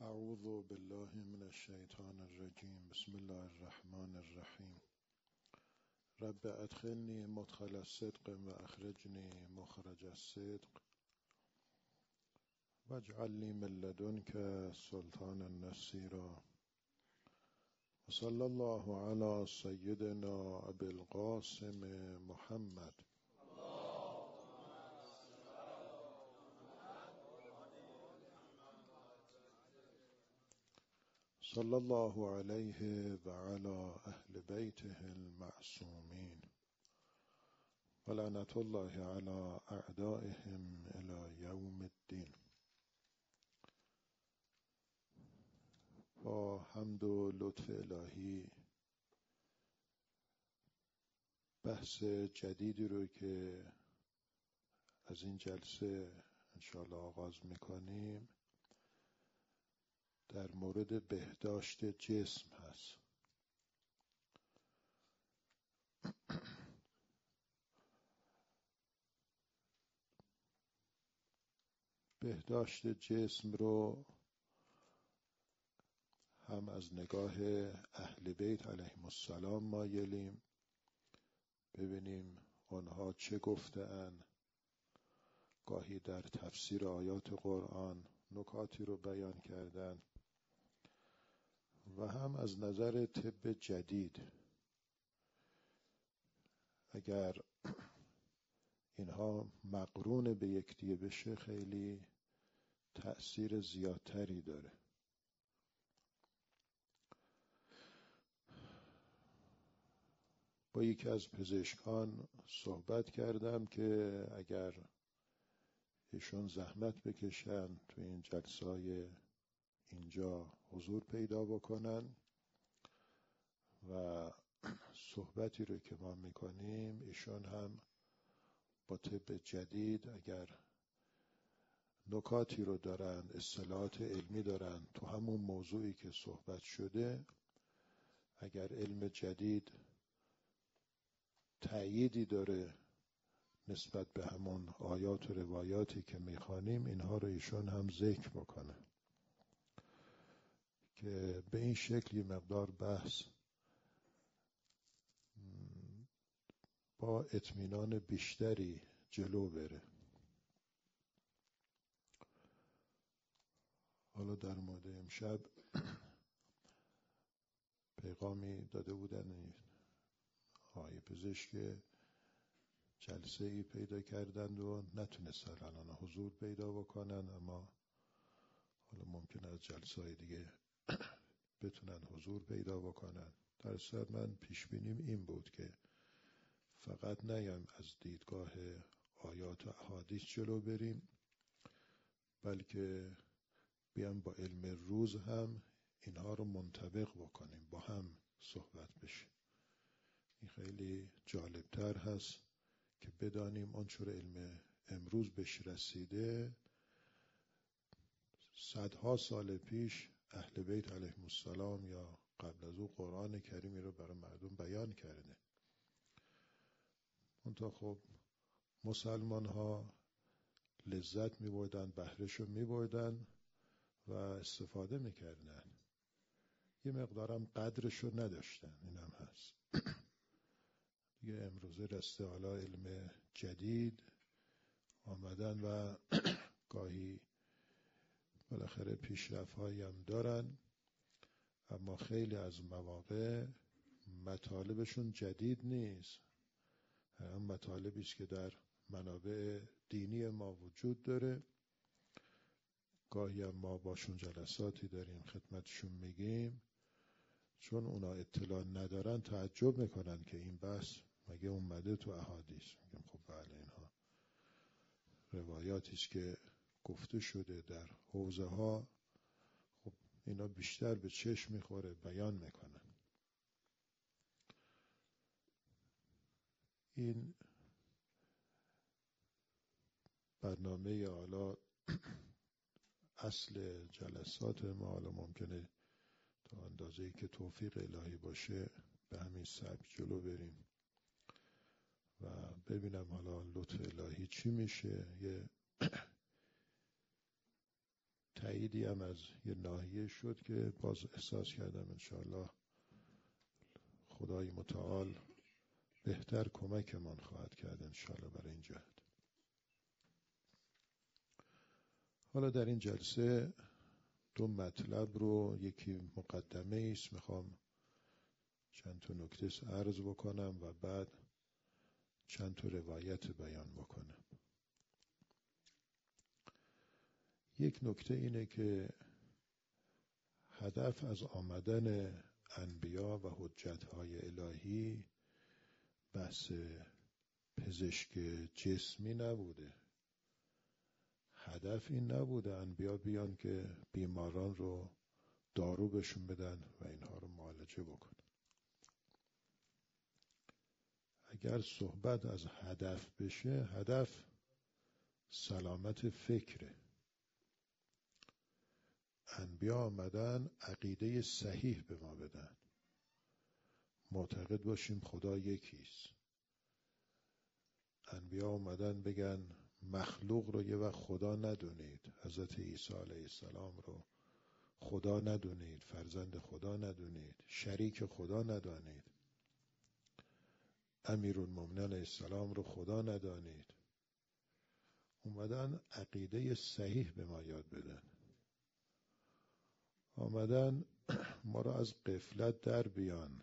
اعوذ بالله من الشیطان الرجیم. بسم الله الرحمن الرحیم. رب ادخلنی مدخل الصدق و اخرجنی مخرج الصدق واجعل لی من لدنک سلطانا نصیرا. و صلی الله علی سیدنا ابی القاسم محمد. صلی الله علیه و علی اهل بیته المعصومین و لعنت الله علی اعدائهم الی یوم الدین. با حمد و لطف الهی بحث جدیدی رو که از این جلسه انشاءالله آغاز میکنیم در مورد بهداشت جسم هست. بهداشت جسم رو هم از نگاه اهل بیت علیهم السلام مایلیم ببینیم آنها چه گفته‌اند. گاهی در تفسیر آیات قرآن نکاتی رو بیان کردن و هم از نظر طب جدید اگر اینها مقرون به یکدیگه بشه خیلی تأثیر زیادتری داره. با یکی از پزشکان صحبت کردم که اگر ایشون زحمت بکشن تو این جلسای اینجا حضور پیدا بکنن و صحبتی رو که ما میکنیم ایشون هم با طب جدید اگر نکاتی رو دارن، اصطلاحات علمی دارن تو همون موضوعی که صحبت شده، اگر علم جدید تأییدی داره نسبت به همون آیات و روایاتی که میخوانیم اینها رو ایشون هم ذکر بکنه که به این شکل مقدار بحث با اطمینان بیشتری جلو بره. حالا در مورد امشب پیغامی داده بودن آقای پزشک جلسه ای پیدا کردند و نتونستن الان حضور پیدا بکنن، اما حالا ممکنه از جلسه های دیگه بتونن حضور پیدا بکنن. در صورت من پیش بینیم این بود که فقط نیایم از دیدگاه آیات و احادیث جلو بریم، بلکه بیام با علم روز هم اینها رو منطبق بکنیم، با هم صحبت بشه. این خیلی جالبتر هست که بدانیم آنچه علم امروز بهش رسیده صدها سال پیش اهل بیت علیهم السلام یا قبل از او قرآن کریمی رو برای مردم بیان کرده. منتها خب مسلمان ها لذت می بردن، بهرهشو می بردن و استفاده می کردن، یه مقدارم قدرشو نداشتن. این هم هست دیگه. امروزه رسته حالا علم جدید آمدن و گاهی بالاخره پیشرفت‌هایی هم دارن، اما خیلی از مواقع مطالبشون جدید نیست. هم مطالبی است که در منابع دینی ما وجود داره. گاهی هم ما باشون جلساتی داریم خدمتشون میگیم، چون اونا اطلاع ندارن تعجب میکنن که این بحث مگه اومده تو احادیث. میگم خب بله، اینها روایاتی است که گفته شده در حوزه ها، خب اینا بیشتر به چشم میخوره، بیان میکنن. این برنامه حالا اصل جلسات ما حالا ممکنه تا اندازه‌ای که توفیق الهی باشه به همین سبک جلو بریم و ببینم حالا لطف الهی چی میشه. یه تاییدی هم از یه ناحیه شد که باز احساس کردم انشاءالله خدای متعال بهتر کمکمان خواهد کرد انشاءالله برای این جهت. حالا در این جلسه دو مطلب رو، یکی مقدمه است، میخوام چند تا نکته عرض بکنم و بعد چند تا روایت بیان بکنم. یک نکته اینه که هدف از آمدن انبیا و حجت‌های الهی بحث پزشک جسمی نبوده. هدف این نبوده انبیا بیان که بیماران رو دارو بهشون بدن و اینها رو معالجه بکنن. اگر صحبت از هدف بشه، هدف سلامت فکره. انبیا آمدن عقیده صحیح به ما بدن، معتقد باشیم خدا یکیست. انبیا آمدن بگن مخلوق رو یه وقت خدا ندونید، حضرت عیسی علیه السلام رو خدا ندونید، فرزند خدا ندونید، شریک خدا ندانید، امیرالمومنین علیه السلام رو خدا ندانید. اومدن عقیده صحیح به ما یاد بدن، آمدن ما رو از غفلت در بیان.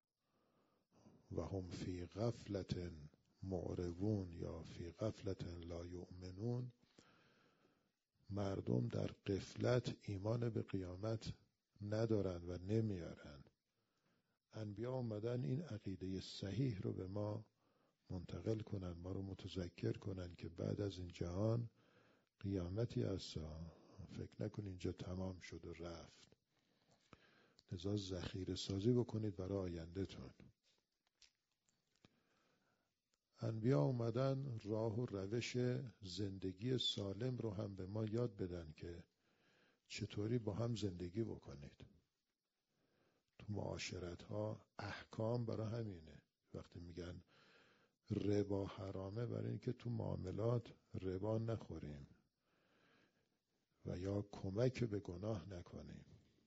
و هم فی غفلت معرضون یا فی غفلت لا یؤمنون. مردم در غفلت ایمان به قیامت ندارن و نمیارن. انبیا اومدن این عقیده صحیح رو به ما منتقل کنن، ما رو متذکر کنن که بعد از این جهان قیامتی هست. فکر نکن اینجا تمام شد و رفت. لذا ذخیره سازی بکنید برای آینده‌تون. انبیا اومدن راه و روش زندگی سالم رو هم به ما یاد بدن که چطوری با هم زندگی بکنید. تو معاشرت ها احکام برای همینه. وقتی میگن ربا حرامه، برای اینکه تو معاملات ربا نخوریم و یا کمک به گناه نکنیم.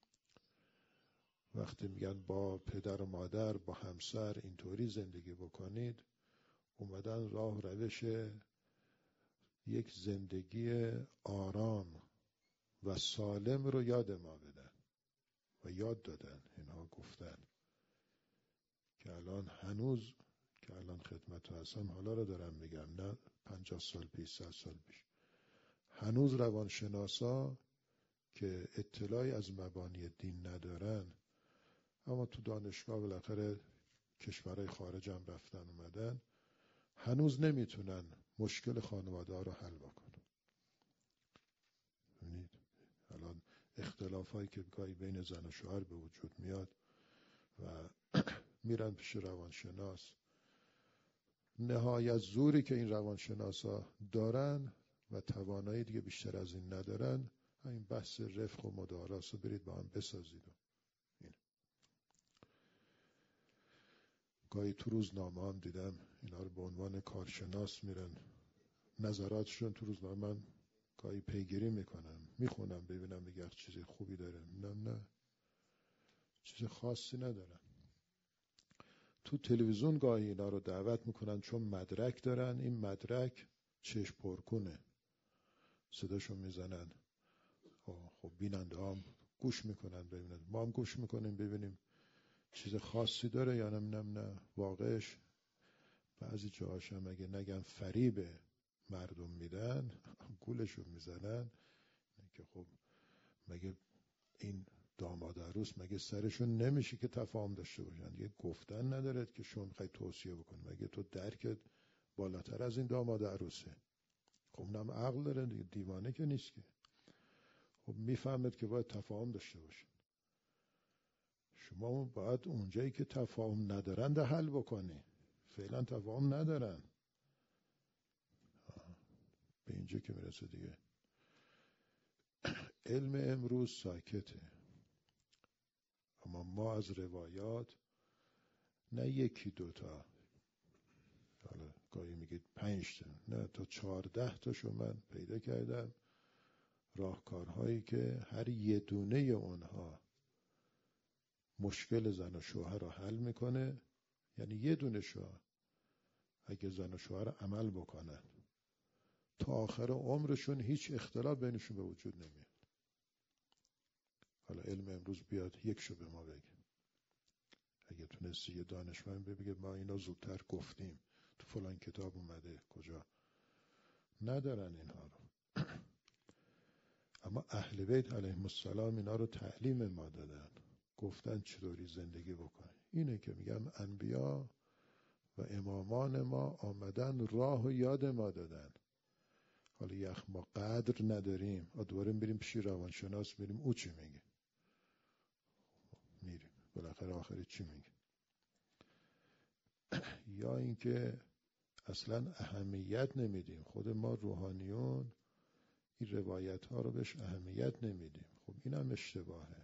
وقتی میگن با پدر و مادر، با همسر اینطوری زندگی بکنید، اومدن راه و روش یک زندگی آرام و سالم رو یاد ما بدن و یاد دادن. اینها گفتن که الان هنوز که الان خدمت هستم حالا رو دارم میگم، نه 50 سال پیش 100 سال پیش، هنوز روانشناسا که اطلاعی از مبانی دین ندارن اما تو دانشگاه بالاخره کشورهای خارج هم رفتن اومدن، هنوز نمیتونن مشکل خانواده ها رو حل بکنن. ببینید الان اختلافایی که گاهی بین زن و شوهر به وجود میاد و میرن پیش روانشناس، نهایت زوری که این روانشناسا دارن و توانایی دیگه بیشتر از این ندارن، این بحث رفق و مداراس رو برید با هم بسازید. گاهی تو روزنامه هم دیدم اینا رو به عنوان کارشناس میرن نظراتشون تو روزنامه، من گاهی پیگیری میکنم، میخونم ببینم دیگه چیز خوبی داره، نه چیز خاصی ندارن. تو تلویزیون گاهی اینا رو دعوت میکنن چون مدرک دارن، این مدرک چشم پرکنه، صداشون میزنن، خب بیننده هم گوش میکنن ببینن، ما هم گوش میکنیم ببینیم چیز خاصی داره یا نه. واقعش بعضی جاهاش هم اگه نگم فریب مردم میدن، گولشون میزنن که خب مگه این داماد عروس مگه سرشون نمیشه که تفاهم داشته باشن؟ یه گفتن ندارد که شما میخوای توصیه بکنی، مگه تو درکت بالاتر از این داماد عروسه؟ خب اونم عقل داره دیگه، دیوانه که نیست که. خب میفهمد که باید تفاهم داشته باشه. شما باید اونجایی که تفاهم ندارن ده حل بکنی. فعلا تفاهم ندارن. به اینجا که میرسه دیگه. علم امروز ساکته، اما ما از روایات نه یکی دوتا، حالا گاهی میگید 5 تا، نه تا 14 تاشو من پیدا کردم راهکارهایی که هر یه دونه اونها مشکل زن و شوهر رو حل میکنه. یعنی یه دونه شوهر اگه زن و شوهر عمل بکنن تا آخر عمرشون هیچ اختلاف بینشون به وجود نمیاد. حالا علم امروز بیاد یکشو به ما بگه. اگه تونستی یه دانشمند بگه ما اینا زودتر گفتیم تو فلان کتاب اومده، کجا ندارن اینها رو. اما اهل بیت علیهم السلام اینا رو تعلیم ما دادن، گفتن چطوری زندگی بکنی. اینه که میگم انبیا و امامان ما آمدن راه و یاد ما دادن. حالا ما قدر نداریم، دوباره میریم پیش روانشناس، میریم او چی میگه، میریم بالاخره آخری چی میگه. یا اینکه اصلا اهمیت نمیدیم، خود ما روحانیون این روایت ها رو بهش اهمیت نمیدیم. خب اینم اشتباهه.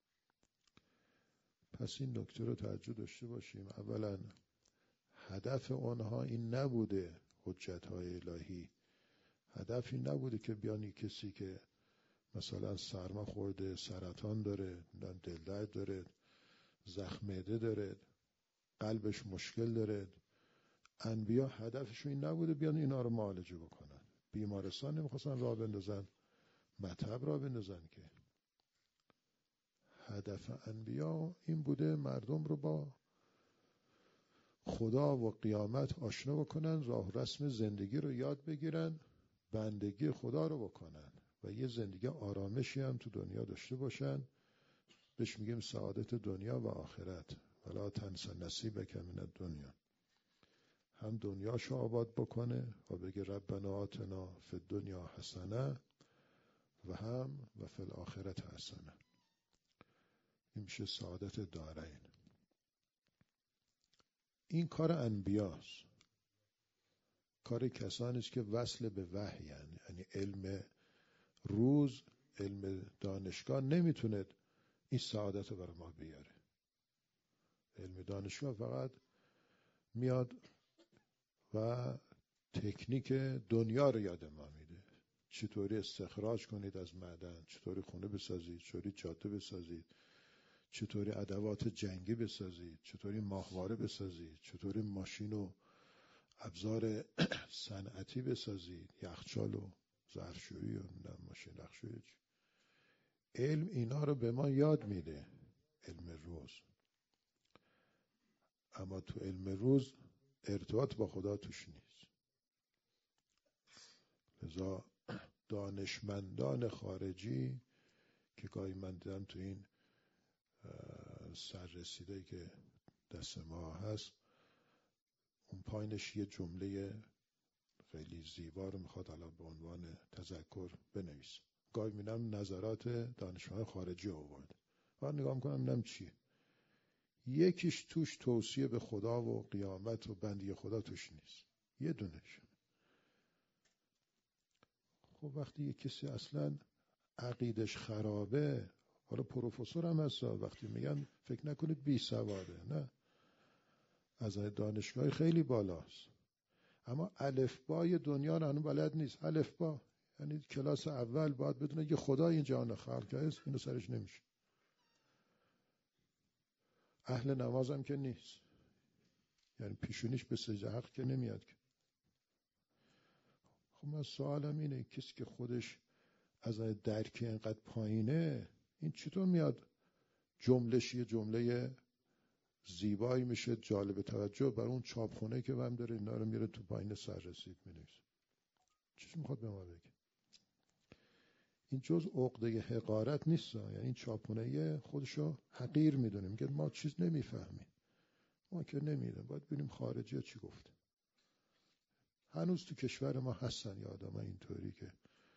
پس این نکته رو توجه داشته باشیم. اولا هدف آنها این نبوده حجت های الهی، هدف این نبوده که بیانی کسی که مثلا سرما خورده، سرطان داره، دلدرد داره، زخم معده داره، قلبش مشکل داره، انبیا هدفشون این نبوده بیان اینا رو معالجه بکنن. بیمارستان نمیخواستن راه بندازن، مطب راه بندازن. که هدف انبیا این بوده مردم رو با خدا و قیامت آشنا بکنن، راه رسم زندگی رو یاد بگیرن، بندگی خدا رو بکنن و یه زندگی آرامشی هم تو دنیا داشته باشن. بهش میگیم سعادت دنیا و آخرت. ولا تنس نصیبک من الدنیا. هم دنیاشو آباد بکنه و بگه ربنا آتنا فی الدنیا حسنه و هم و فی الاخرت حسنه. این میشه سعادت دارین. این کار انبیاست، کار کسانی است که وصل به وحی، یعنی علم روز، علم دانشگاه نمیتونه این سعادت رو برای ما بیاره. علم دانشگاه فقط میاد و تکنیک دنیا رو یاد ما میده. چطوری استخراج کنید از معدن، چطوری خونه بسازید، چطوری جاده بسازید، چطوری ادوات جنگی بسازید، چطوری ماهواره بسازید، چطوری ماشین و ابزار صنعتی بسازید، یخچال و ظرفشویی و ماشین یخشویی. علم اینا رو به ما یاد میده، علم روز. اما تو علم روز ارتباط با خدا توش نیست. لذا دانشمندان خارجی که گاهی من دیدم تو این سررسیده که دست ما هست، اون پایینش یه جمله خیلی زیبا رو میخواد حالا به عنوان تذکر بنویس. گاهی میبینم نظرات دانشمندان خارجی آورد و نگاه میکنم نم چیه. یکیش توش توصیه به خدا و قیامت و بندگی خدا توش نیست، یه دونش. خب وقتی یک کسی اصلا عقیدش خرابه، حالا پروفسور هم هست، وقتی میگن فکر نکنید بی سواده، نه، از دانشگاه خیلی بالاست، اما الفبای دنیا رو هنوز بلد نیست. الفبا یعنی کلاس اول باید بدونه یه خدا این جهان خلق کرده، اینو سرش نمیشه. اهل نماز هم که نیست، یعنی پیشونیش به سجده حق که نمیاد که. خب من سوالم اینه، کسی که خودش از درک اینقدر پایینه، این چطور میاد جملهش یه جمله زیبایی میشه، جالب توجه، برای اون چاپخونه که هم داره اینا رو میره تو پایین سررسید مینویسه؟ چیش میخواد به ما بگه؟ این جز عقده حقارت نیست، یعنی این چاپخونه خودشو حقیر میدونه، میگه ما چیز نمیفهمیم، ما که نمیدونیم، باید ببینیم خارجی ها چی گفته. هنوز تو کشور ما هستن یه آدم اینطوری که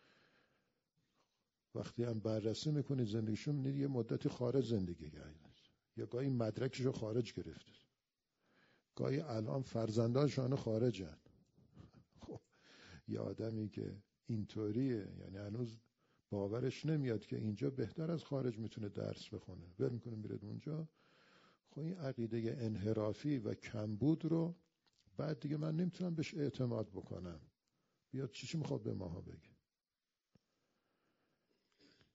وقتی هم بررسی میکنید زندگیشون، میدید یه مدتی خارج زندگی کردن، یا گاهی مدرکشو خارج گرفته، گاهی الان فرزندانشون خارجن. خب یه آدمی که اینطوریه، یعنی هنوز باورش نمیاد که اینجا بهتر از خارج میتونه درس بخونه، ول میکنه میره اونجا. خب این عقیده انحرافی و کمبود رو بعد دیگه من نمیتونم بهش اعتماد بکنم. بیاد چیشی میخواد به ماها بگه؟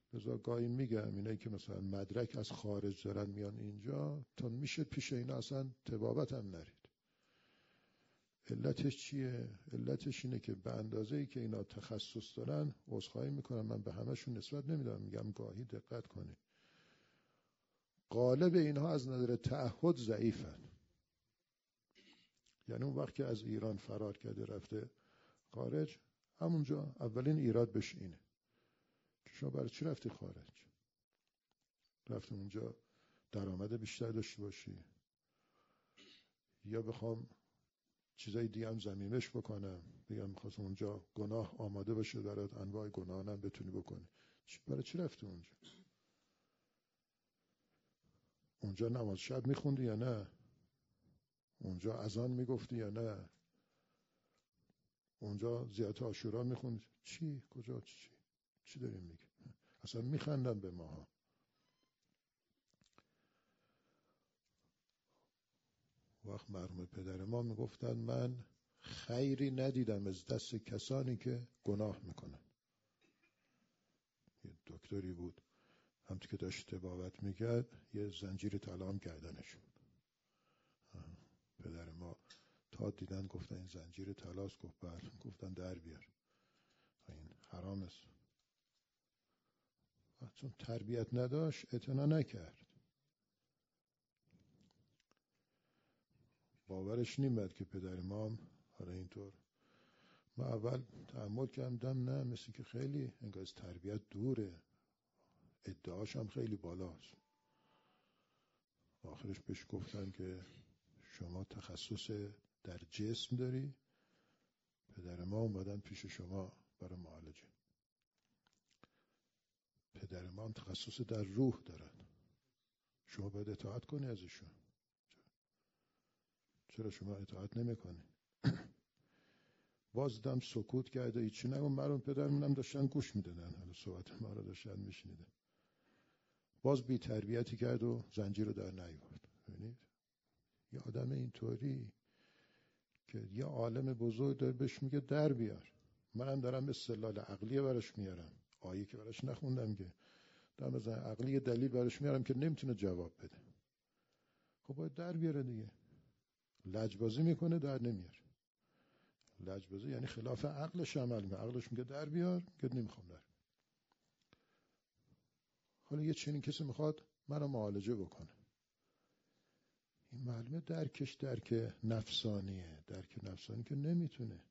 لذا گاهی میگم اینایی که مثلا مدرک از خارج دارن میان اینجا، تا میشه پیش اینا اصلا طبابت هم نرید. علتش چیه؟ علتش اینه که به اندازه‌ای که اینا تخصص دارن، عذرخواهی میکنم من به همشون نسبت نمیدم، میگم گاهی دقت کنید، غالب اینها از نظر تعهد ضعیفن. یعنی اون وقت که از ایران فرار کرده رفته خارج، همونجا اولین ایراد بهش اینه که شما برای چی رفتی خارج؟ رفتی اونجا درآمد بیشتر داشته باشی، یا بخوام چیزای دیگه هم ضمیمش بکنم، بگم می‌خواستم اونجا گناه آماده باشه برات، انواع گناه هم بتونی بکنی. برای چی رفتی اونجا؟ اونجا نماز شب میخوندی یا نه؟ اونجا اذان میگفتی یا نه؟ اونجا زیارت عاشورا میخوندی؟ چی؟ کجا؟ چی داریم میگی؟ اصلا میخندن به ماها. وقت مرحوم پدر ما میگفتن من خیری ندیدم از دست کسانی که گناه میکنن. یه دکتری بود همتی که داشت طبابت میکرد، یه زنجیر طلا هم گردنش بود. پدر ما تا دیدن گفتن این زنجیر طلاست، گفت بله. گفتن در بیار، این حرام است. چون تربیت نداشت اعتنا نکرد، باورش نمیاد که پدر ما هم حالا اینطور. من اول تأمل کردم نه، مثل که خیلی انگار از تربیت دوره، ادعاش هم خیلی بالاست. آخرش بهش گفتن که شما تخصص در جسم داری، پدر ما اومدن پیش شما برای معالجه. پدر ما هم تخصص در روح دارن، شما باید اطاعت کنی ازشون. چرا شما اطاعت نمی‌کنی؟ باز دم سکوت کرده، هیچی نگم. مرحوم پدرمونم داشتن گوش میدادن، حالا صحبت ما رو داشتن میشنیدن. باز بی تربیتی کرد و زنجیر رو در نیاورد. ببینید یه آدم اینطوری که یه عالم بزرگ داره بهش میگه در بیار، منم دارم استدلال عقلی براش میارم، آیه که براش نخوندم که دارم از عقلی دلیل براش میارم که نمیتونه جواب بده. خب باید در بیاره دیگه. لجبازی میکنه در نمیاره. لجبازی یعنی خلاف عقلش عمل میکنه. عقلش میگه در بیار، میگه نمیخوام در. حالا یه چنین کسی میخواد منو معالجه بکنه، این معلومه درکش درک نفسانیه، درک نفسانی که نمیتونه.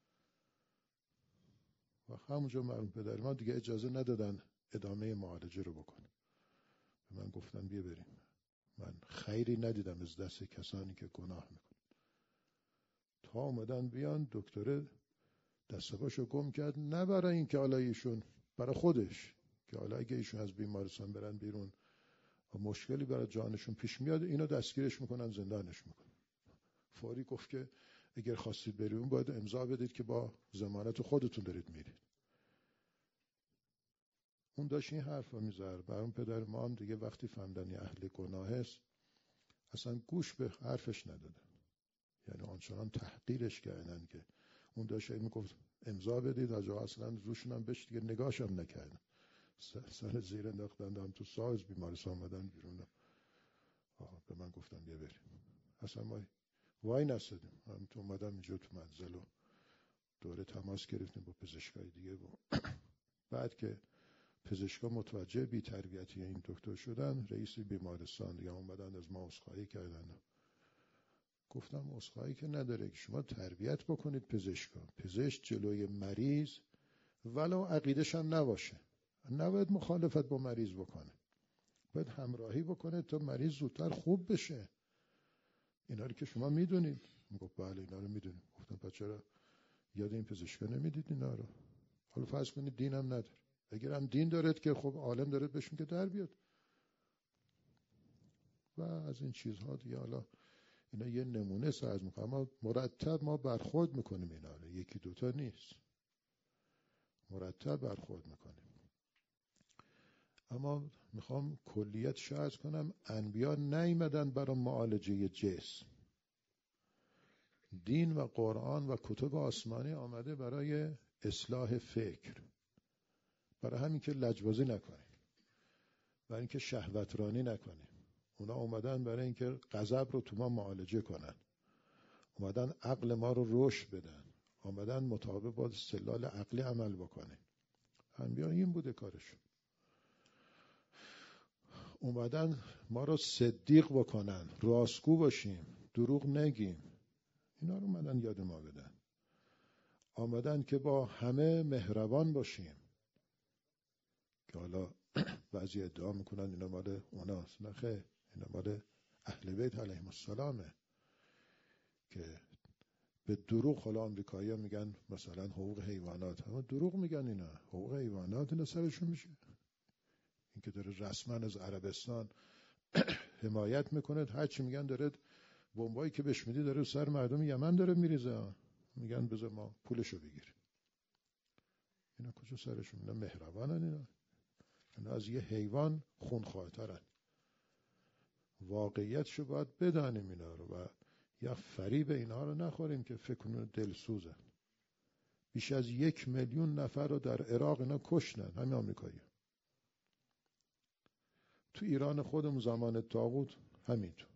و همونجا مرحوم پدر ما دیگه اجازه ندادن ادامه معالجه رو بکنه. به من گفتن بیا بریم. من خیری ندیدم از دست کسانی که گناه میکنن. تا اومدن بیان، دکتر دست پاشو گم کرد، نه برای این که حالا ایشون، برای خودش که حالا اگه ایشون از بیمارستان برن بیرون و مشکلی برای جانشون پیش میاد، اینو دستگیرش میکنن، زندانش میکنن. فوری گفت که اگر خواستید بریم باید امضا بدید که با ضمانت خودتون دارید میرید. اون داشت این حرفا میزد. برام پدر ما هم دیگه وقتی فهمیدن یه اهل گناه است اصلا گوش به حرفش ندادن، یعنی آنچنان تحقیرش کردن که اون داشت میگفت امضا بدید، از اصلا روشون هم بهش دیگه نگاهش هم نکردن، سر زیر انداختن، هم تو ساز بیمارستان آمدن بیرون. به من گفتن بیا بریم. اصلا ما وای نستدیم، هم تو اومدم اینجا تو منزل و دوره تماس گرفتیم با پزشکای دیگه و بعد که پزشکا متوجه بی تربیتی این دکتر شدن، رئیس بیمارستان دیگه اومدن از ما عذرخواهی کردن. گفتم عذرخواهی که نداره، که شما تربیت بکنید پزشکا. پزشک جلوی مریض ولو عقیدش هم نباشه نباید مخالفت با مریض بکنه، باید همراهی بکنه تا مریض زودتر خوب بشه. اینا رو که شما میدونید. میگفت بله اینا رو میدونیم. گفتم پس چرا یاد این پزشکا نمیدید اینا رو؟ حالا فرض کنید دین هم نداره، اگر هم دین دارد که خب عالم دارد بهش میگه در بیاد و از این چیزها دیگه. حالا اینا یه نمونه ساز میکنم، اما مرتب ما برخورد میکنیم اینا رو، یکی دوتا نیست، مرتب برخورد میکنیم. اما میخوام کلیت شرح کنم، انبیا نیامدن برای معالجه جسم. دین و قرآن و کتب آسمانی آمده برای اصلاح فکر. برای همین که لجبازی نکنید. برای اینکه شهوترانی نکنیم. اونا اومدن برای اینکه غضب رو تو ما معالجه کنن، اومدن عقل ما رو رشد بدن، اومدن مطابق با استدلال عقلی عمل بکنیم. انبیا این بوده کارشون. اومدن ما رو صدیق بکنن، راستگو باشیم، دروغ نگیم. اینا رو اومدن یاد ما بدن. آمدن که با همه مهربان باشیم، که حالا بعضی ادعا میکنن اینا مال اوناست. نه خیر، اینا مال اهل بیت علیهم السلامه، که به دروغ حالا آمریکایی‌ها میگن مثلا حقوق حیوانات، اما دروغ میگن اینا حقوق حیوانات اینا سرشون میشه. این که داره رسما از عربستان حمایت میکنه، هر چی میگن داره بمبایی که بهش میدی داره سر مردم یمن داره میریزه، میگن بذار ما پولشو بگیریم. اینا کجا سرشون؟ اینا مهربانن، اینا از یه حیوان خونخوارترن. واقعیتشو باید بدانیم اینا رو و یا فریب اینا رو نخوریم که فکر کنیم دلسوزن. بیش از 1 میلیون نفر رو در عراق اینا کشتن، همین آمریکایی. تو ایران خودمون زمان طاغوت همینطور.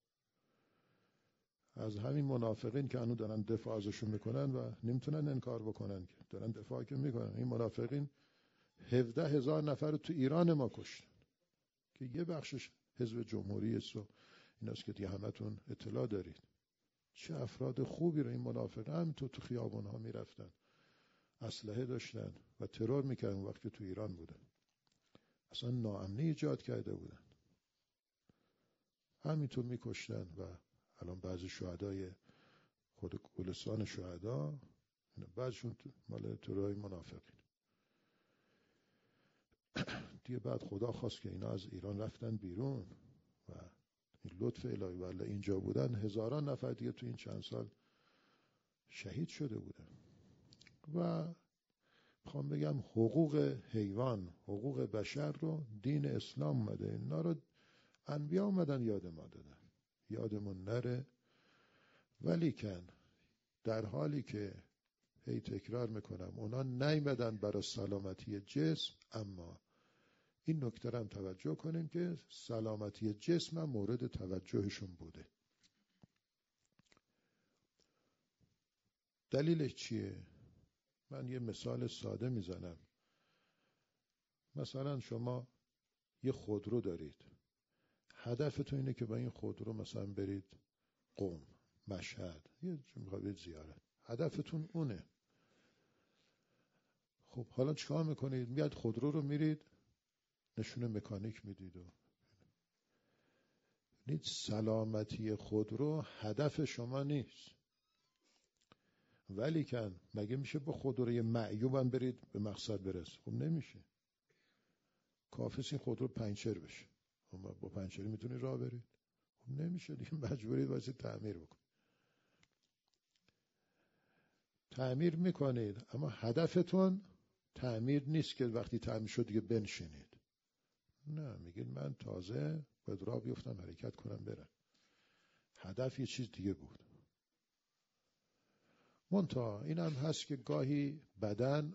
از همین منافقین که انو دارن دفاع ازشون میکنن و نمیتونن انکار بکنن که دارن دفاع که میکنن، این منافقین 17,000 نفر رو تو ایران ما کشتن که یه بخشش حزب جمهوری است و ایناست که دیگه همتون اطلاع دارید. چه افراد خوبی رو این منافقین هم تو خیابان ها میرفتن، اسلحه داشتن و ترور میکردن وقتی تو ایران بودن. اصلا ناامنی ایجاد کرده بودن، همینطور میکشتن. و الان بعضی شهدای خود گلستان شهدا بعضشون مال ترورای منافقین. دیگه بعد خدا خواست که اینا از ایران رفتن بیرون و این لطف الهی والله اینجا بودن، هزاران نفر دیگه تو این چند سال شهید شده بودن. و میخوام بگم حقوق حیوان، حقوق بشر رو دین اسلام اومده، اینا رو انبیا اومدن یاد ما دادن، یادمون نره. ولیکن در حالی که هی تکرار میکنم اونا نیومدن برای سلامتی جسم، اما این نکته رو هم توجه کنیم که سلامتی جسم هم مورد توجهشون بوده. دلیلش چیه؟ من یه مثال ساده میزنم. مثلا شما یه خودرو دارید، هدفتون اینه که با این خودرو مثلا برید قم، مشهد، یه میخواید برید زیارت، هدفتون اونه. خب حالا چیکار میکنید؟ میاد خودرو رو میرید نشونه مکانیک میدید و سلامتی خودرو هدف شما نیست. ولیکن مگه میشه با خودروی معیوب هم برید به مقصد برسید؟ خب نمیشه. کافیه این خودرو پنچر بشه. خب با پنچری میتونید راه برید؟ خب نمیشه دیگه، مجبورید واسه تعمیر بکنید. تعمیر میکنید اما هدفتون تعمیر نیست که وقتی تعمیر شد دیگه بنشینید. نه، میگید من تازه باید راه بیفتم، حرکت کنم برم. هدف یه چیز دیگه بود. منتها این هم هست که گاهی بدن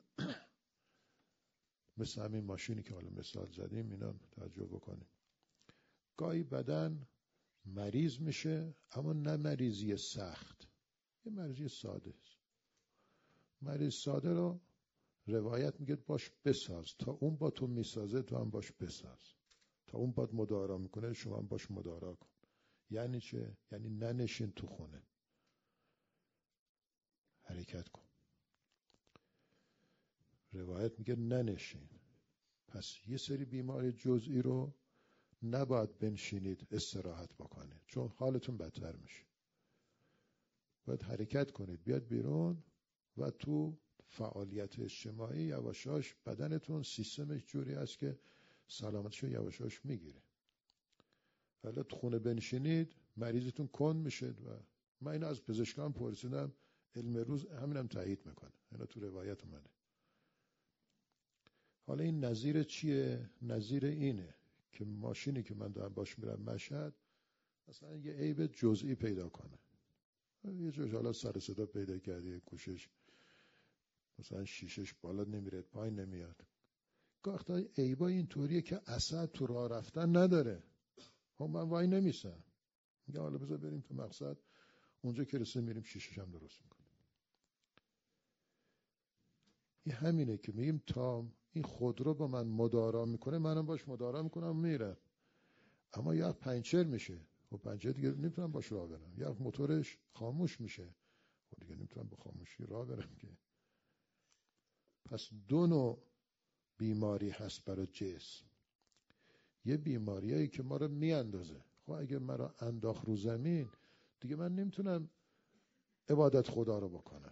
مثل همین ماشینی که حالا مثال زدیم اینا توجه بکنیم، گاهی بدن مریض میشه، اما نه مریضی سخت، یه مریضی ساده است. مریض ساده رو روایت میگه باش بساز، تا اون با تو میسازه تو هم باش بساز، تا اون باد مدارا میکنه شما هم باش مدارا کن. یعنی چه؟ یعنی ننشین تو خونه، حرکت کن. روایت میگه ننشین. پس یه سری بیماری جزئی رو نباید بنشینید استراحت بکنید، چون حالتون بدتر میشه. باید حرکت کنید، بیاد بیرون و تو فعالیت اجتماعی یواشاش بدنتون سیستمش جوری است که سلامتشو یواشاش میگیره. ولی تو خونه بنشینید مریضتون کند میشه. و من اینو از پزشکان پرسیدم، علم روز همینم تایید میکنه، اینا تو روایت اومده. حالا این نظیر چیه؟ نظیر اینه که ماشینی که من دارم باش میرم مشهد مثلا یه عیب جزئی پیدا کنه، یه جوش حالا سر صدا پیدا کرده، گوشش مثلا شیشش بالا نمیره پایین نمیاد، وقتا عیبا اینطوریه که اسد تو راه رفتن نداره. خب من وای نمیسم، میگه حالا بذار بریم تو مقصد، اونجا که رسه میریم شیشش هم درست میکنیم. این همینه که میگیم تا این خودرو با من مدارا میکنه منم باش مدارا میکنم میرم. اما یا پنچر میشه، خب پنچر دیگه نمیتونم باش راه برم، یا موتورش خاموش میشه، خب دیگه نمیتونم با خاموشی راه برم که. پس دو نوع بیماری هست برای جسم. یه بیماریایی که ما رو میاندازه. خب اگه من رو انداخت رو زمین دیگه من نمیتونم عبادت خدا رو بکنم.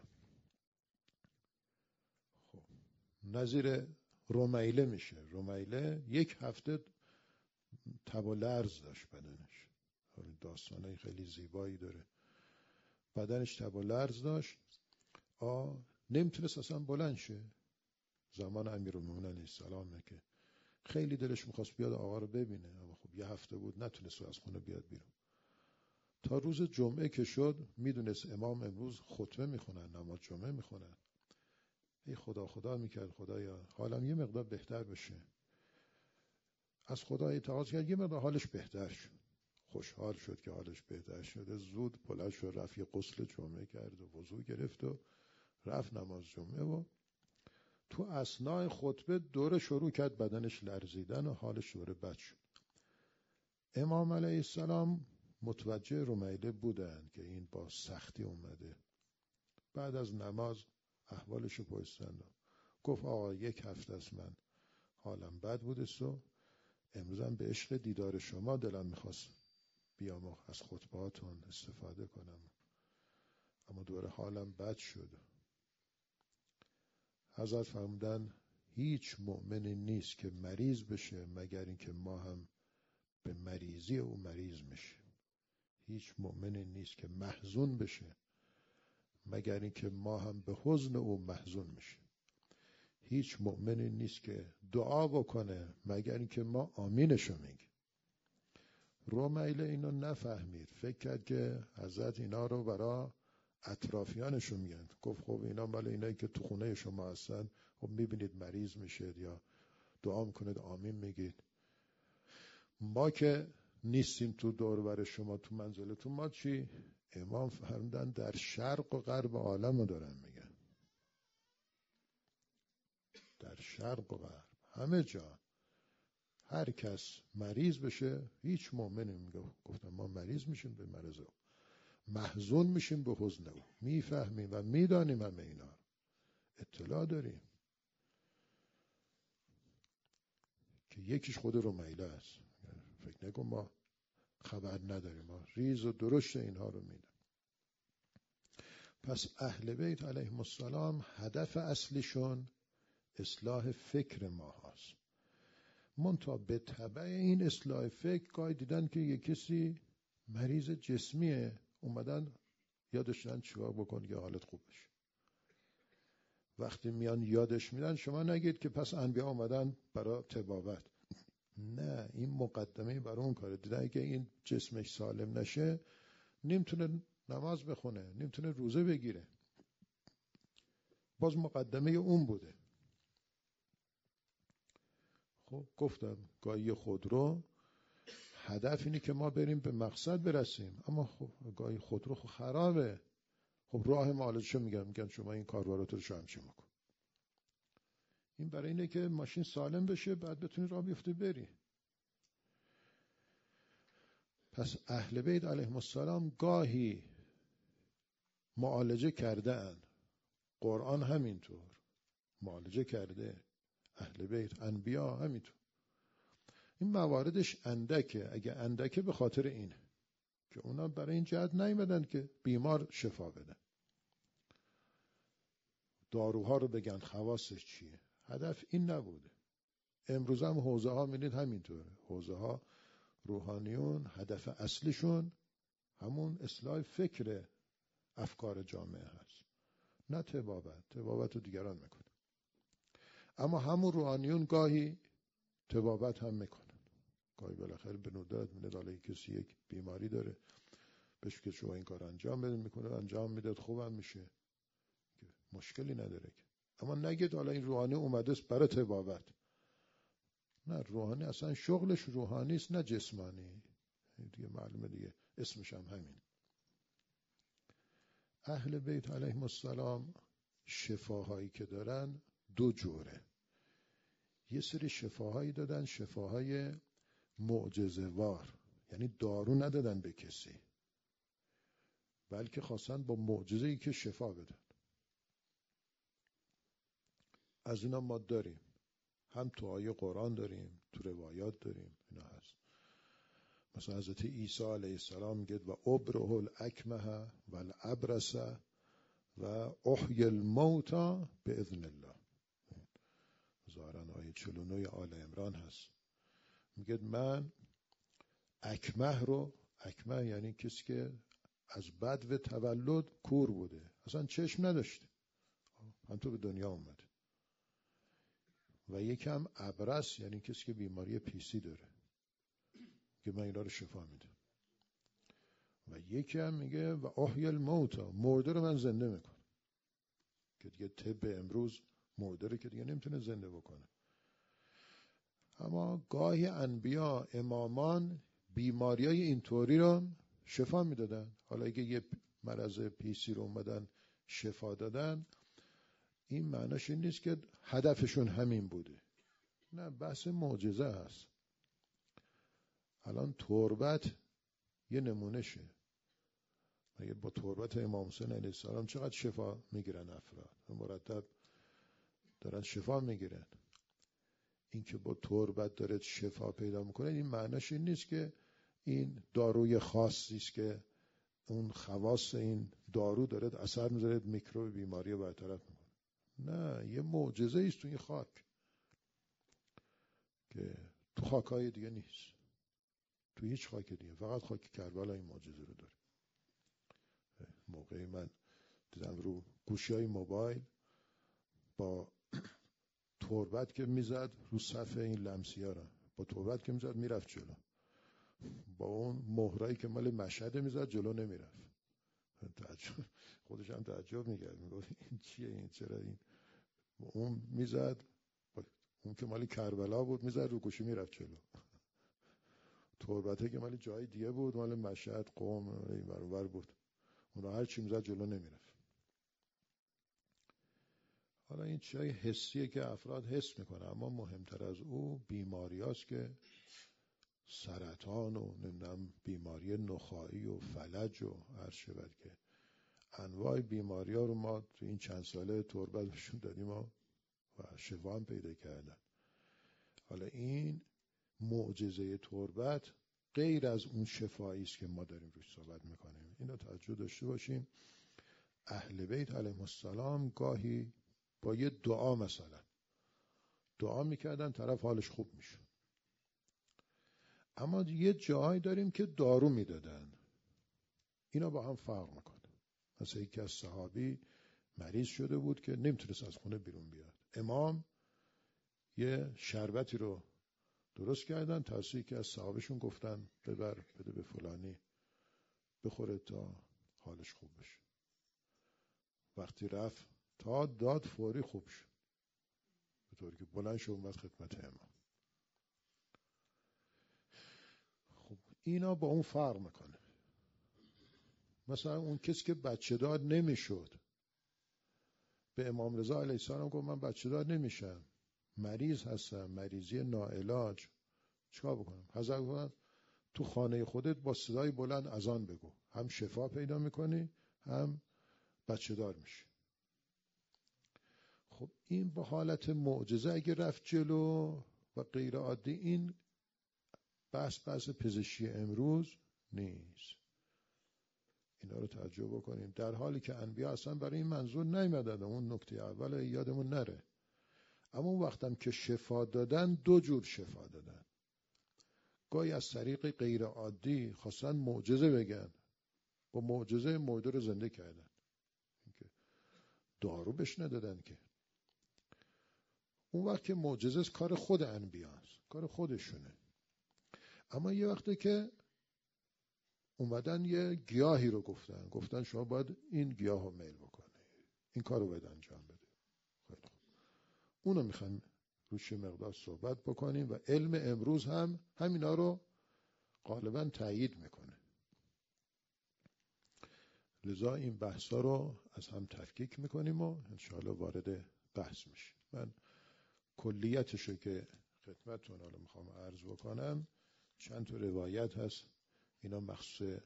خب نظیر رمیله میشه. رمیله 1 هفته تب و لرز داشت بدنش، داستانای خیلی زیبایی داره. بدنش تب و لرز داشت، نمیتونست اصلا بلند شه. زمان امیرالمومنین علیه السلام که خیلی دلش میخواست بیاد آقا رو ببینه، اما خب 1 هفته بود نتونست از خونه بیاد بیرون. تا روز جمعه که شد میدونست امام امروز خطبه میخونن، نماز جمعه میخونن. ای خدا خدا میکرد خدایا حالم یه مقدار بهتر بشه. از خدا اتعاظ کرد یه مقدار حالش بهتر شد. خوشحال شد که حالش بهتر شده. زود بلند شد رفت یه غسل جمعه کرد و وضو گرفت و رفت نماز جمعه و تو اثناء خطبه دوره شروع کرد بدنش لرزیدن و حالش دوره بد شد. امام علیه السلام متوجه رمیله بودن که این با سختی اومده. بعد از نماز احوالشو پرسیدن، گفت آقا 1 هفته است من حالم بد بودست و امروزم به عشق دیدار شما دلم میخواست بیام و از خطباتون استفاده کنم، اما دوره حالم بد شد. حضرت فرمودن هیچ مؤمنی نیست که مریض بشه مگر اینکه ما هم به مریضی او مریض میشه. هیچ مؤمنی نیست که محزون بشه مگر اینکه ما هم به حزن او محزون میشه. هیچ مؤمنی نیست که دعا بکنه مگر اینکه ما آمینشو میگیم. رمیله اینو نفهمید، فکر کرد که حضرت اینا رو برای اطرافیانشون میگن. گفت خب اینا مال اینایی که تو خونه شما هستن، خب میبینید مریض میشه یا دعا میکنید آمین میگید. ما که نیستیم تو دور و بر شما تو منزلتون، ما چی؟ امام فرمودن در شرق و غرب عالم رو دارن میگن، در شرق و غرب همه جا هر کس مریض بشه هیچ مؤمنی میگه گفتم ما مریض میشیم به مرض او، محزون میشیم به حزن او. میفهمیم و میدانیم همه اینا رو، اطلاع داریم که یکیش خود رمیله است. فکر نکن ما خبر نداریم، ما ریز و درشت اینها رو میدونیم. پس اهل بیت علیهم السلام هدف اصلیشون اصلاح فکر ما هست. منتها به تبع این اصلاح فکر گاهی دیدن که یک کسی مریض جسمیه، اومدن یادش دادن چیکار بکن که حالت خوب بشه. وقتی میان یادش میدن شما نگید که پس انبیا اومدن برای طبابت. نه، این مقدمه برای اون کاره. دیدن که این جسمش سالم نشه نمیتونه نماز بخونه، نمیتونه روزه بگیره، باز مقدمه اون بوده. خب گفتم گاهی خودرو هدف اینه که ما بریم به مقصد برسیم، اما خب گاهی خودرو خرابه. خب راه معالجه‌شو میگن شما این کاربراتو رو همچین بکن. این برای اینه که ماشین سالم بشه بعد بتونی راه بیفته بری. پس اهل بیت علیهم السلام گاهی معالجه کرده اند. قرآن همینطور معالجه کرده، اهل بیت انبیا همینطور. این مواردش اندکه، اگه اندکه به خاطر اینه که اونا برای این جهت نیومدن که بیمار شفا بدن، داروها رو بگن خواصش چیه. هدف این نبوده. امروز هم حوزه ها میدید همینطوره. حوزه ها روحانیون هدف اصلیشون همون اصلاح فکر افکار جامعه هست، نه طبابت. طبابت رو دیگران میکنن، اما همون روحانیون گاهی طبابت هم میکنن. گاهی بالاخره به ندرت میاد حالا کسی یک بیماری داره بهش که شما این کار انجام بده، میکنه انجام میده خوبم میشه، مشکلی نداره که. اما نگید حالا این روحانی اومده است برای طبابت. نه روحانی اصلا شغلش روحانی است نه جسمانی. دیگه معلومه دیگه اسمش هم همین. اهل بیت علیهم السلام شفاهایی که دارن دو جوره. یه سری شفاهایی دادن، شفاهای معجزه وار، یعنی دارو ندادن به کسی بلکه خواستن با معجزه‌ای که شفا بدن. از اینا ما داریم، هم تو آیه قرآن داریم، تو روایات داریم، اینا هست. مثلا حضرت عیسی علیه السلام میگه و ابره الاکمه و الابرس و احیی الموتی باذن الله. ظاهرا آیه 49 آل عمران هست. میگه من اکمه یعنی کسی که از بدو تولد کور بوده، اصلا چشم نداشته، هم تو به دنیا اومده. و یکم ابرس یعنی کسی که بیماری پیسی داره که من اینا رو شفا میدم. و یکم میگه و احیی الموتی، مرده رو من زنده میکنم، که دیگه طب امروز مرده رو که دیگه نمیتونه زنده بکنه. اما گاهی انبیا امامان بیماریای اینطوری رو شفا میدادن. حالا اگه یه مرض پیسی رو اومدن شفا دادن، این معناش این نیست که هدفشون همین بوده، نه، بحث معجزه هست. الان تربت یه نمونه شه. مگه با تربت امام حسین علیه السلام چقدر شفا میگیرن افراد، مرتب دارن شفا میگیرن. این که با تربت داره شفا پیدا میکنه، این معناش این نیست که این داروی خاصی است که اون خواص این دارو داره اثر میذاره میکروب بیماری رو برطرف میکنه. نه، یه معجزه است تو این خاک که تو خاکای دیگه نیست، تو هیچ خاک دیگه، فقط خاک کربلا این معجزه رو داره. موقعی من دیدم رو گوشی‌های موبایل با تربت که میزد رو صفحه این لمسی‌ها را، با تربت که میزد میرفت جلو، با اون مهرایی که مال مشهد میزد جلو نمیرفت. خودش هم تعجب میکرد، میگفت این چیه، این چرا این. اون میزد، اون که مال کربلا بود میزد رو گوشی میرفت جلو. تربته که مال جای دیگه بود، مال مشهد، قم، این ور اون ور بود، اون هر چی میزد جلو نمیرفت. حالا این چیزای حسیه که افراد حس میکنه، اما مهمتر از او بیماری هاست که سرطان و نمیدونم بیماری نخاعی و فلج و هر شود که انواع بیماری ها رو ما تو این چند ساله تربت بهشون دادیم و شفا هم پیدا کردن. حالا این معجزه تربت غیر از اون شفایی است که ما داریم روش صحبت میکنیم. اینو توجه داشته باشیم. اهل بیت علیهم السلام گاهی با یه دعا مثلا دعا میکردن طرف حالش خوب میشه. اما یه جایی داریم که دارو میدادن، اینا با هم فرق میکنه. مثلا یکی از صحابی مریض شده بود که نمیتونست از خونه بیرون بیاد. امام یه شربتی رو درست کردن، توسط یکی از صحابشون گفتن ببر بده به فلانی بخوره تا حالش خوب بشه. وقتی رفت تا داد فوری خوب شد، به طوری که بلند شد اومد خدمت امام. خب اینا با اون فرق میکنه. مثلا اون کسی که بچه دار نمیشد، به امام رضا علیه السلام گفت من بچه دار نمیشم، مریض هستم، مریضی ناعلاج، چیکار بکنم؟ حضرت گفت تو خانه خودت با صدای بلند اذان بگو، هم شفا پیدا میکنی هم بچه دار میشی. خب این با حالت معجزه اگه رفت جلو و غیر عادی، این بحث پزشکی امروز نیست. اینا رو توجه بکنیم. در حالی که انبیا اصلا برای این منظور نیامدن، اون نکته اول یادمون نره. اما اون وقتم که شفا دادن دو جور شفا دادن. گاهی از طریق غیر عادی خواستن معجزه بگن، با معجزه مرده رو زنده کردن، که دارو بهش ندادن که. اون وقت که معجزه کار خود انبیاست، کار خودشونه. اما یه وقته که اومدن یه گیاهی رو گفتن شما باید این گیاه رو میل بکنه، این کار رو باید انجام بده. خیلی خوب، اونو میخوان روش مقدار صحبت بکنیم و علم امروز هم همینا رو غالبا تایید میکنه. لذا این بحثا رو از هم تفکیک میکنیم و انشاءالله وارد بحث میشیم. من کلیتشو که خدمتتون حالا میخوام عرض بکنم، چند تا روایت هست، اینا مخصوص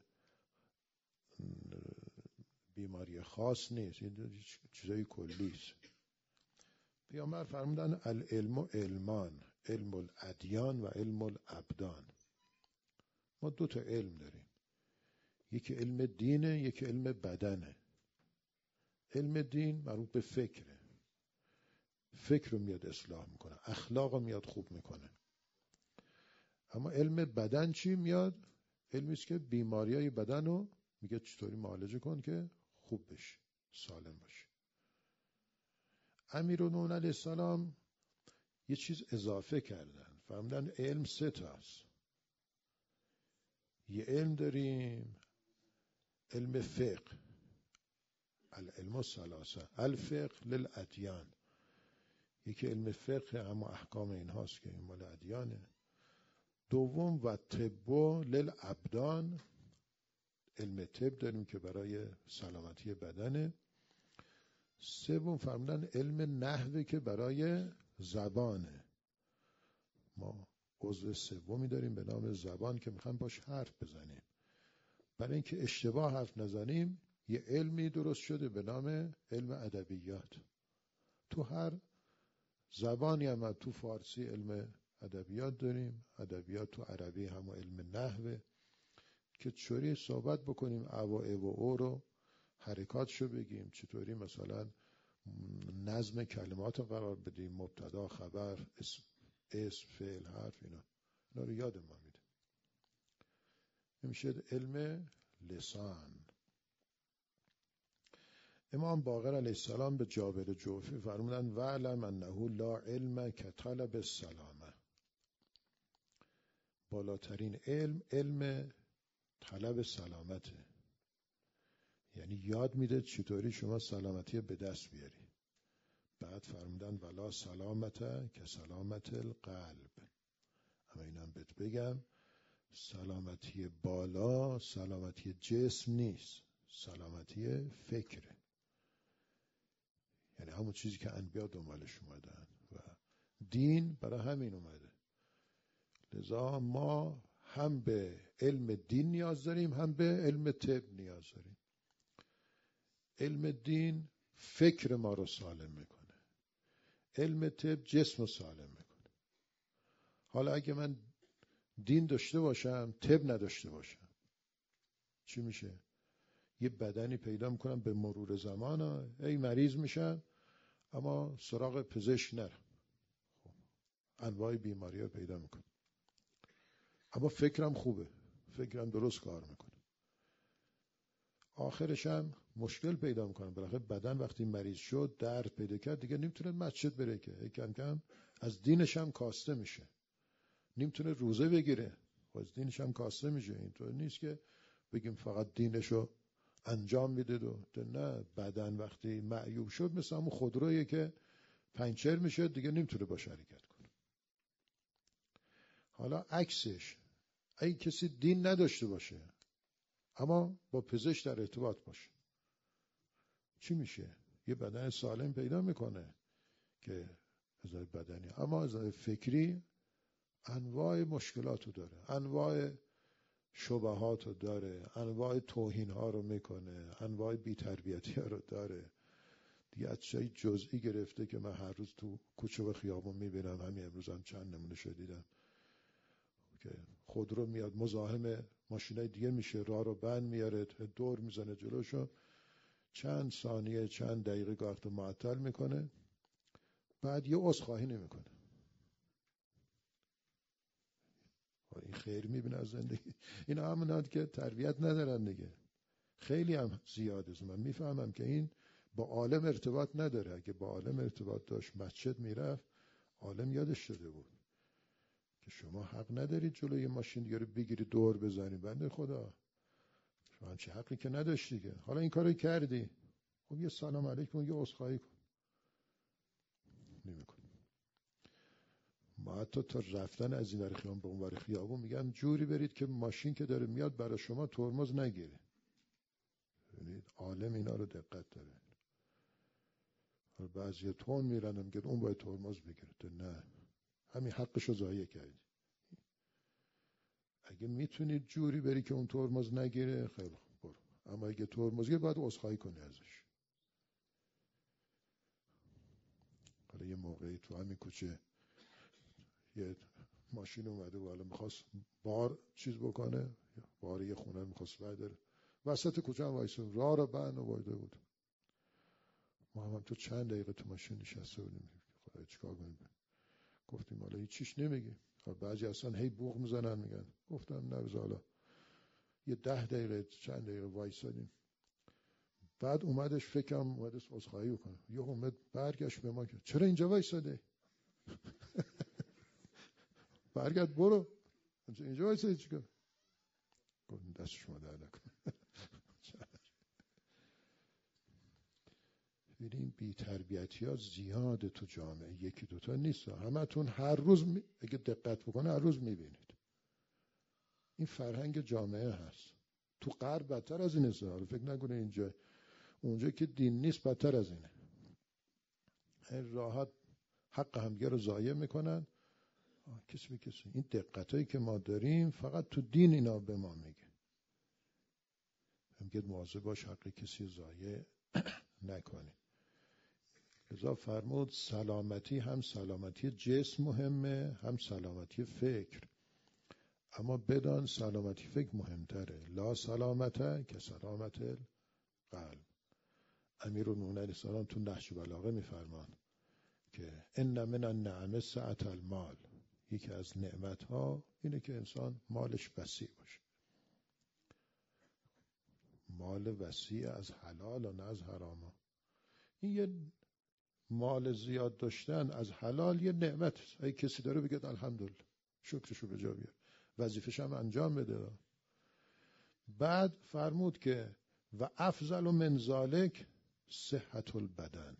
بیماری خاص نیست، این چیزای کلی است. پیامبر فرمودن العلم و علمان، علم الادیان و علم الابدان. ما 2 تا علم داریم، یکی علم دینه، یکی علم بدنه. علم دین مربوط به فکره، فکر رو میاد اصلاح میکنه، اخلاق رو میاد خوب میکنه. اما علم بدن چی میاد؟ علمی است که بیماریای بدن رو میگه چطوری معالجه کن که خوب بشی، سالم باشی. امیرالمومنین علیه السلام یه چیز اضافه کردن، فهمیدن علم 3 تاست. یه علم داریم علم فقه، العلم الثلاثه، الفقه للادیان. یکی علم فقه، اما احکام این هاست که این مال ادیانه. دوم و طب للابدان، علم طب داریم که برای سلامتی بدنه. سوم فرمودن علم نحوه که برای زبانه. ما عضو سومی داریم به نام زبان که میخوایم باش حرف بزنیم. برای اینکه اشتباه حرف نزنیم یه علمی درست شده به نام علم ادبیات. تو هر زبانی هم، تو فارسی علم ادبیات داریم، ادبیات تو عربی هم علم نحوه که چطوری صحبت بکنیم، او و او رو حرکاتشو بگیم، چطوری مثلا نظم کلمات رو قرار بدیم، مبتدا، خبر، اسم، فعل، حرف، اینا رو یاد ما میده. میشه علم لسان. امام باقر علیه السلام به جابر جوفی فرمودن وعلم انه لا علم کطلب السلامه. بالاترین علم علم طلب سلامته، یعنی یاد میده چطوری شما سلامتی به دست بیاری. بعد فرمودن ولا سلامته که سلامت القلب. اما اینم بهت بگم سلامتی بالا سلامتی جسم نیست، سلامتی فکره. یعنی همون چیزی که انبیا دنبالش اومدن و دین برای همین اومده. لذا ما هم به علم دین نیاز داریم، هم به علم طب نیاز داریم. علم دین فکر ما رو سالم میکنه، علم طب جسم رو سالم میکنه. حالا اگه من دین داشته باشم طب نداشته باشم چی میشه؟ یه بدنی پیدا میکنم به مرور زمان ای مریض میشم اما سراغ پزشک نرم، خب انواع بیماری ها پیدا میکنم. اما فکرم خوبه، فکرم درست کار میکنه، آخرش هم مشکل پیدا میکنم. بالاخره بدن وقتی مریض شد درد پیدا کرد دیگه نمیتونه مسجد بره که کم کم از دینش هم کاسته میشه، نمیتونه روزه بگیره از دینش هم کاسته میشه. اینطور نیست که بگیم فقط دینشو انجام میده نه، بدن وقتی معیوب شد مثل همون خودرویی که پنچر میشه دیگه نمیتونه باش حرکت کنه. حالا عکسش اگه کسی دین نداشته باشه اما با پزشک در ارتباط باشه چی میشه؟ یه بدن سالم پیدا میکنه که از بدنی، اما از فکری انواع مشکلاتو داره، انواع شبهاتو داره، انواع توهین ها رو میکنه، انواع بی‌تربیتی ها رو داره. دیگه از چیزای جزئی گرفته که من هر روز تو کوچه و خیابون میبینم، همین امروز هم چند نمونه شدیدم که خودرو میاد مزاحم ماشینای دیگه میشه، راه رو بند میاره، دور میزنه جلوشو، چند ثانیه چند دقیقه گاهی معطل میکنه، بعد یه عذرخواهی نمیکنه. این خیر میبینه از زندگی؟ اینا هموناد که تربیت ندارن دیگه. خیلی هم زیاده. من میفهمم که این با عالم ارتباط نداره. اگه با عالم ارتباط داشت مسجد میرفت، عالم یادش شده بود که شما حق ندارید جلوی ماشین دیگه رو بگیری دور بزنی. بنده خدا شما چه حقی که نداشتی دیگه. حالا این کارو کردی، خب یه سلام علیکم، یه عذرخواهی کن. نمی‌کنی. ما حتی تا رفتن از این ور خیابون به اون ور خیابون میگن جوری برید که ماشین که داره میاد برای شما ترمز نگیره. ببینید عالم اینا رو دقت داره. بعضی تون میرن و میگن اون باید ترمز بگیره. نه، همین حقشو ضایع کردی. اگه میتونید جوری بری که اون ترمز نگیره خیلی خوب برو، اما اگه ترمز گیره باید عذرخواهی کنی ازش. حالا یه موقعی تو همین کوچه یه ماشین اومده و حالا میخواست بار چیز بکنه، بار یه خونه میخواست برداره، وسط کوچه هم وایسه راه رو بند آورده بود. ما هم تو چند دقیقه تو ماشین نشسته بودیم، خدا چیکار کنیم. گفتیم حالا هیچیش نمیگی. بعضی اصلا هی بوق میزنن میگن. گفتم نه حالا یه 10 دقیقه چند دقیقه وایسادیم. بعد اومدش فکرم اومدش عذرخواهی بکنه. یه اومد برگشت به ما که چرا اینجا وایساده؟ برگرد برو اینجا وایساده چیکار؟ گفتم دست شما در نکنه. ببین بی تربیتی ها زیاده تو جامعه، یکی دوتا نیست، همتون هر روز اگه دقت بکنه هر روز میبینید. این فرهنگ جامعه هست. تو غرب بدتر از این است. فکر نکنه اینجا اونجا که دین نیست بدتر از اینه. راحت حق همدیگه رو ضایع میکنن. کسی به کسی. این دقتایی که ما داریم فقط تو دین اینا به ما میگه. میگه مواظب باش حق کسی ضایع نکنی. لذا فرمود سلامتی هم سلامتی جسم مهمه هم سلامتی فکر. اما بدان سلامتی فکر مهمتره. لا سلامته که سلامت القلب. امیرالمومنین علیه السلام تو نهج البلاغه میفرمان که ان من النعم سعة المال. یکی از نعمت ها اینه که انسان مالش وسیع باشه. مال وسیع از حلال و نه از حرام. این یه مال زیاد داشتن از حلال یه نعمت. اگه کسی داره بگه الحمدلله، شکرشو به جا بیار، وظیفه‌ش هم انجام بده. بعد فرمود که و افضل من ذلک صحت البدن.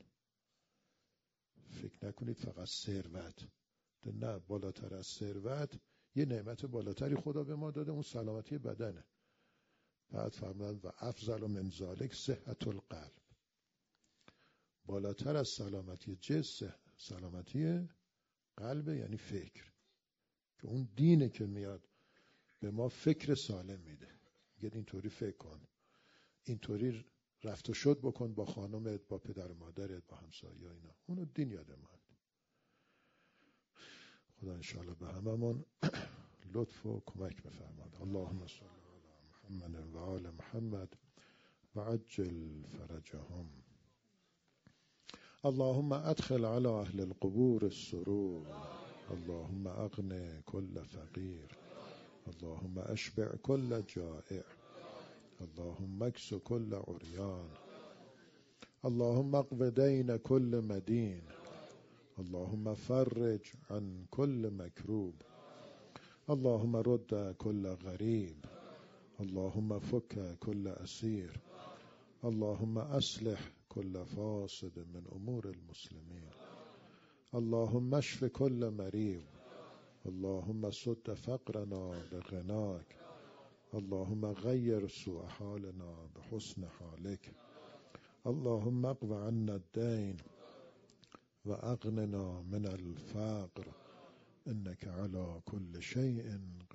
فکر نکنید فقط ثروت. نه، بالاتر از ثروت یه نعمت بالاتری خدا به ما داده، اون سلامتی بدنه. بعد فرمود و افضل من ذلک صحت القلب. بالاتر از سلامتی جسم سلامتی قلب، یعنی فکر، که اون دینه که میاد به ما فکر سالم میده. میگه اینطوری فکر کن، اینطوری رفت و شد بکن با خانمت، با پدر و مادرت، با همسایه اینا. اونو دین یاد ما. خدا انشاءالله به هممون لطف و کمک بفرماد. اللهم صل علی محمد و آل محمد و عجل فرجهم. اللهم ادخل على اهل القبور السرور. اللهم اغن كل فقير. اللهم اشبع كل جائع. اللهم اكس كل عريان. اللهم اقض دين كل مدين. اللهم فرج عن كل مكروب. اللهم رد كل غريب. اللهم فك كل أسير. اللهم أصلح كل فاسد من أمور المسلمين. اللهم اشف كل مريض. اللهم سد فقرنا بغناك. اللهم غير سوء حالنا بحسن حالك. اللهم اقض عنا الدين وأغننا من الفقر إنك على كل شيء